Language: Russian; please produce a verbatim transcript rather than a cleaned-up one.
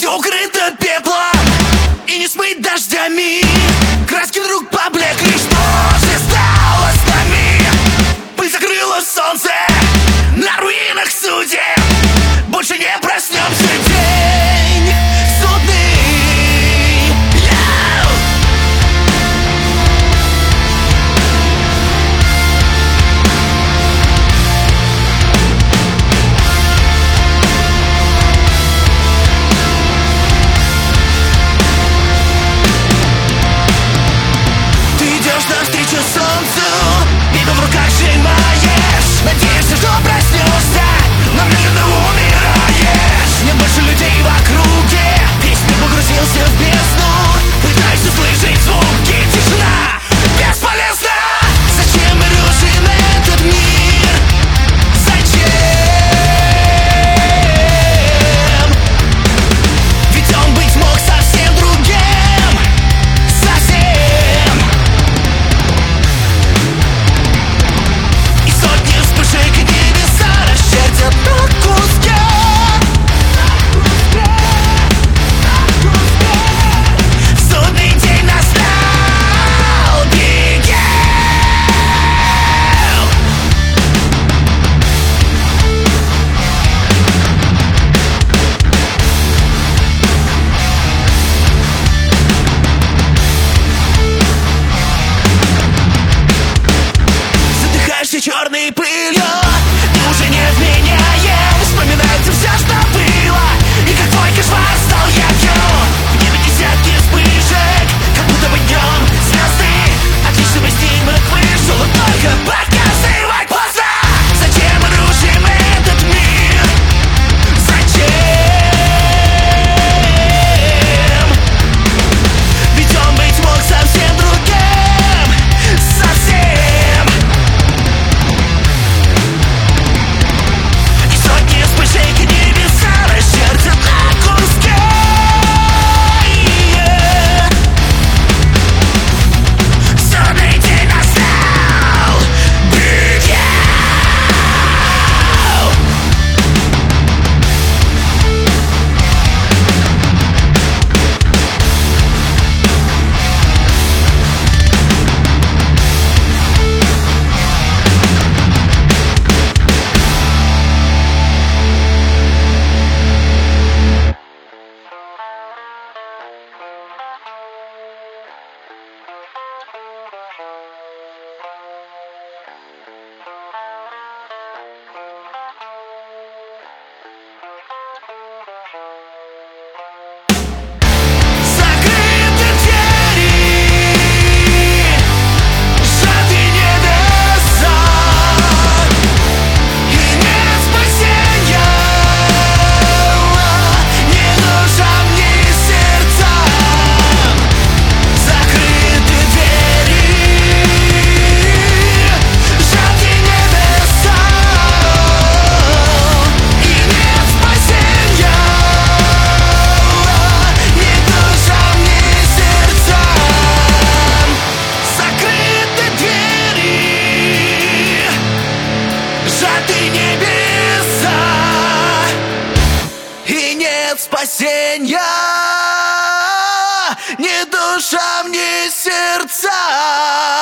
все укрыто пеплом и не смыть дождями. Краски вдруг поблекли, что же стало с нами? Пыль закрыла солнце на руинах судеб. Больше не проснемся, день судный. Yeah! Ты идешь навстречу солнцу, беду в руках сжимаешь. Надеешься, что проснешься, но медленно умираешь. Нет больше людей в округе, весь мир погрузился в бездну. Пытаешься слышать звуки, тишина бесполезна. Зачем мы рушим этот мир? Зачем? Ведь он быть мог совсем другим. Совсем. И сотни вспышек небеса расчертят на куски. Судный день настал, беги. Задыхаешься черной пылью, ты уже не вменяем. Вспоминается все, что было, и как твой кошмар стал ярким. В небе десятки вспышек, как будто бы днем звезды. Отлично бы снимок вышел, но только показывать поздно. Зачем мы рушим этот мир? Зачем? Ведь он быть мог совсем другим. Совсем. И сотни вспышек небеса расчертят на куски. Судный день настал, беги. Закрыты двери, сжаты небеса, и нет спасения ни душам, ни сердцам. Закрыты двери, сжаты небеса, и нет спасения ни душам, ни сердцам. Закрыты двери, сжаты небеса, и нет спасения ни душам, ни сердцам.